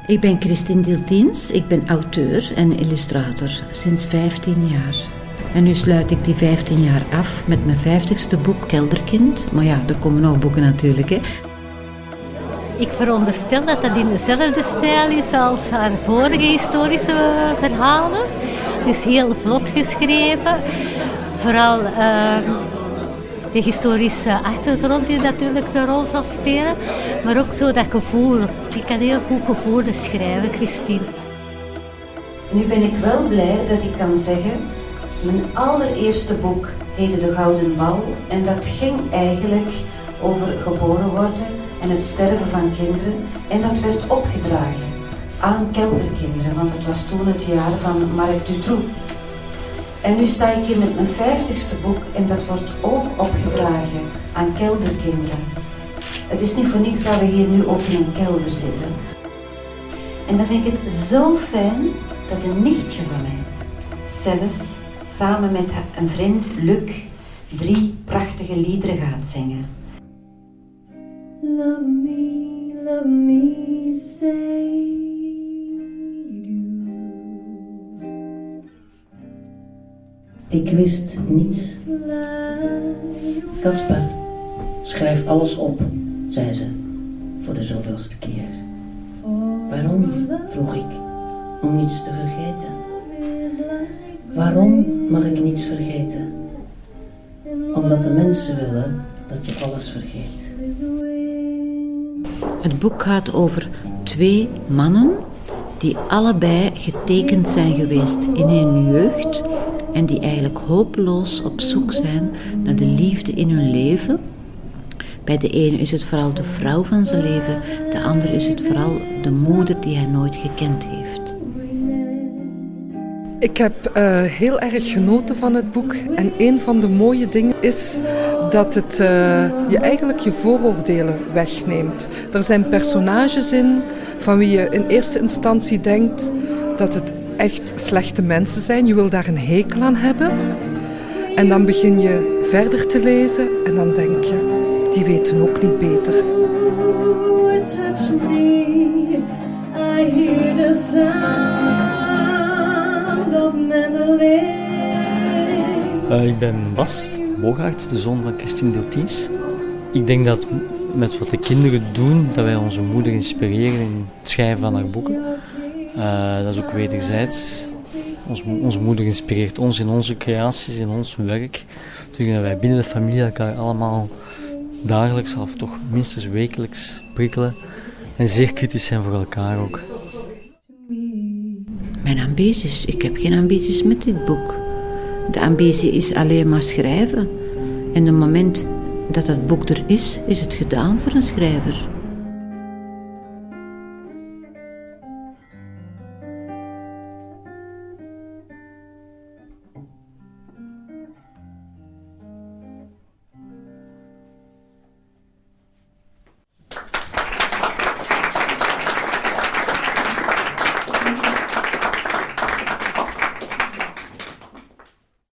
Ik ben Christine Diltiens, ik ben auteur en illustrator sinds 15 jaar. En nu sluit ik die 15 jaar af met mijn 50ste boek Kelderkind. Maar ja, er komen nog boeken natuurlijk, hè. Ik veronderstel dat dat in dezelfde stijl is als haar vorige historische verhalen. Dus heel vlot geschreven. Vooral de historische achtergrond die natuurlijk de rol zal spelen. Maar ook zo dat gevoel. Ik kan heel goed gevoelens schrijven, Christine. Nu ben ik wel blij dat ik kan zeggen... Mijn allereerste boek heette De Gouden Bal. En dat ging eigenlijk over geboren worden en het sterven van kinderen. En dat werd opgedragen aan kelderkinderen. Want het was toen het jaar van Marc Dutroux. En nu sta ik hier met mijn 50ste boek en dat wordt ook opgedragen aan kelderkinderen. Het is niet voor niks dat we hier nu ook in een kelder zitten. En dan vind ik het zo fijn dat een nichtje van mij, zelfs samen met een vriend, Luc, 3 prachtige liederen gaat zingen. Love me, say you. Ik wist niets. Caspar, schrijf alles op, zei ze, voor de zoveelste keer. Waarom, vroeg ik, om niets te vergeten? Waarom mag ik niets vergeten? Omdat de mensen willen dat je alles vergeet. Het boek gaat over 2 mannen die allebei getekend zijn geweest in hun jeugd en die eigenlijk hopeloos op zoek zijn naar de liefde in hun leven. Bij de ene is het vooral de vrouw van zijn leven, de andere is het vooral de moeder die hij nooit gekend heeft. Ik heb heel erg genoten van het boek en een van de mooie dingen is dat het je eigenlijk je vooroordelen wegneemt. Er zijn personages in van wie je in eerste instantie denkt dat het echt slechte mensen zijn. Je wil daar een hekel aan hebben. En dan begin je verder te lezen en dan denk je, die weten ook niet beter. Ik ben Bast Bogaerts, de zoon van Christine Diltiens. Ik denk dat met wat de kinderen doen, dat wij onze moeder inspireren in het schrijven van haar boeken. Dat is ook wederzijds. Onze moeder inspireert ons in onze creaties, in ons werk. Dus dat wij binnen de familie elkaar allemaal dagelijks of toch minstens wekelijks prikkelen. En zeer kritisch zijn voor elkaar ook. Mijn ambities? Ik heb geen ambities met dit boek. De ambitie is alleen maar schrijven. En op het moment dat het boek er is het gedaan voor een schrijver.